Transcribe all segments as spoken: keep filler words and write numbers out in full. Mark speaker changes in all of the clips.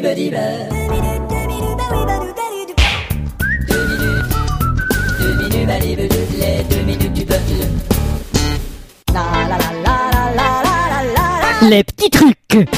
Speaker 1: Deux minutes, deux minutes, bah oui, bah oui, bah oui, deux minutes. Deux minutes, bah les les deux minutes du peuple. La la la la la la la la la.
Speaker 2: Les petits trucs.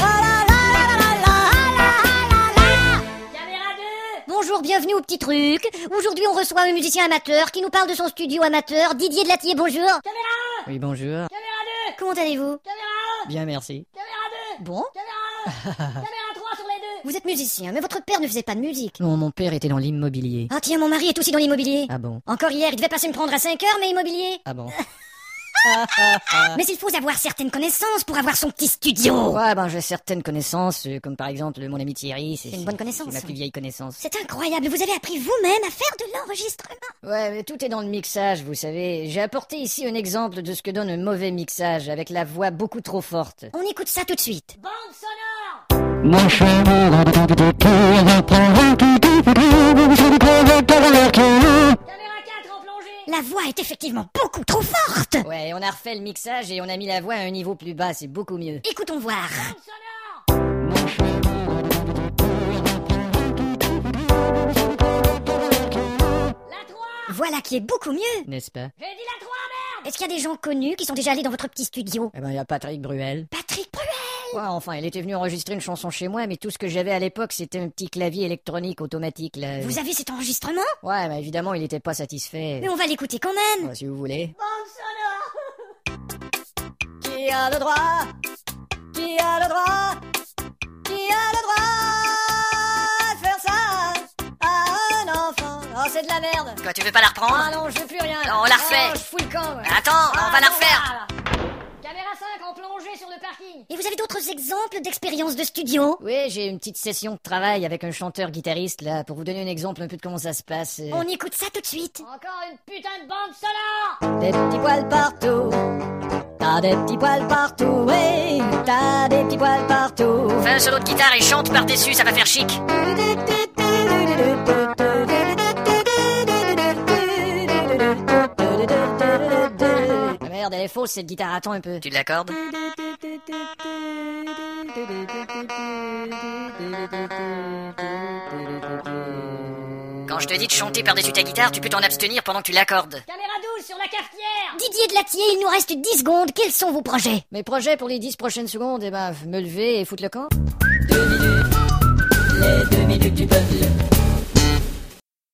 Speaker 3: Bonjour, bienvenue au petit truc. Aujourd'hui, on reçoit un musicien amateur qui nous parle de son studio amateur. Didier de Lattier, bonjour.
Speaker 2: Caméra un. Oui, bonjour.
Speaker 3: Caméra deux. Comment allez-vous? Caméra un.
Speaker 2: Bien, merci.
Speaker 3: Caméra deux. Bon. Caméra un. Caméra trois sur les deux. Vous êtes musicien, mais votre père ne faisait pas de musique.
Speaker 2: Non, mon père était dans l'immobilier.
Speaker 3: Ah tiens, mon mari est aussi dans l'immobilier.
Speaker 2: Ah bon?
Speaker 3: Encore hier, il devait passer me prendre à cinq heures, mais immobilier.
Speaker 2: Ah bon?
Speaker 3: Mais il faut avoir certaines connaissances pour avoir son petit studio.
Speaker 2: Ouais, ben j'ai certaines connaissances, euh, comme par exemple mon ami Thierry.
Speaker 3: C'est une bonne connaissance.
Speaker 2: C'est ma plus vieille connaissance.
Speaker 3: C'est incroyable, vous avez appris vous-même à faire de l'enregistrement.
Speaker 2: Ouais, mais tout est dans le mixage, vous savez. J'ai apporté ici un exemple de ce que donne un mauvais mixage, avec la voix beaucoup trop forte.
Speaker 3: On écoute ça tout de suite.
Speaker 4: Bande sonore.
Speaker 2: Mon chemin
Speaker 4: Caméra quatre en plongée.
Speaker 3: La voix est effectivement beaucoup trop forte.
Speaker 2: Ouais, on a refait le mixage et on a mis la voix à un niveau plus bas, c'est beaucoup mieux.
Speaker 3: Écoutons voir.
Speaker 4: Bande sonore. La trois.
Speaker 3: Voilà qui est beaucoup mieux.
Speaker 2: N'est-ce pas?
Speaker 4: J'ai dit la trois, merde.
Speaker 3: Est-ce qu'il y a des gens connus qui sont déjà allés dans votre petit studio?
Speaker 2: Eh ben, il y a Patrick Bruel.
Speaker 3: Patrick Bruel.
Speaker 2: Ouais, enfin, il était venu enregistrer une chanson chez moi, mais tout ce que j'avais à l'époque, c'était un petit clavier électronique automatique, là.
Speaker 3: Vous avez cet enregistrement?
Speaker 2: Ouais, mais évidemment, il était pas satisfait.
Speaker 3: Mais on va l'écouter quand même.
Speaker 2: Ouais, si vous voulez.
Speaker 4: Bande sonore.
Speaker 1: Qui a le droit? Qui a le droit? Qui a le droit de faire ça à un enfant? Oh, c'est de la merde.
Speaker 2: Quoi, tu veux pas la reprendre?
Speaker 1: Ah non, je veux plus rien.
Speaker 2: Non, on la refait.
Speaker 1: Oh, je fous le camp. ouais.
Speaker 2: Attends, on va la
Speaker 1: non,
Speaker 2: refaire.
Speaker 4: Caméra cinq en plongée sur le parking.
Speaker 3: Et vous avez d'autres exemples d'expériences de studio?
Speaker 2: Oui, j'ai une petite session de travail avec un chanteur-guitariste, là, pour vous donner un exemple un peu de comment ça se passe. euh.
Speaker 3: On écoute ça tout de suite.
Speaker 4: Encore une putain de bande sonore.
Speaker 1: Des petits poils partout. T'as des petits poils partout, oui. T'as des petits poils partout.
Speaker 2: Fais un solo de guitare et chante par-dessus, ça va faire chic. Ah merde, elle est fausse cette guitare, attends un peu. Tu l'accordes? Quand je te dis de chanter par-dessus ta guitare, tu peux t'en abstenir pendant que tu l'accordes.
Speaker 4: Caméra douze sur la cafetière.
Speaker 3: Didier de Lattier, il nous reste dix secondes. Quels sont vos projets?
Speaker 2: Mes projets pour les dix prochaines secondes, eh ben, me lever et foutre le camp.
Speaker 1: Deux minutes, les deux minutes du peuple.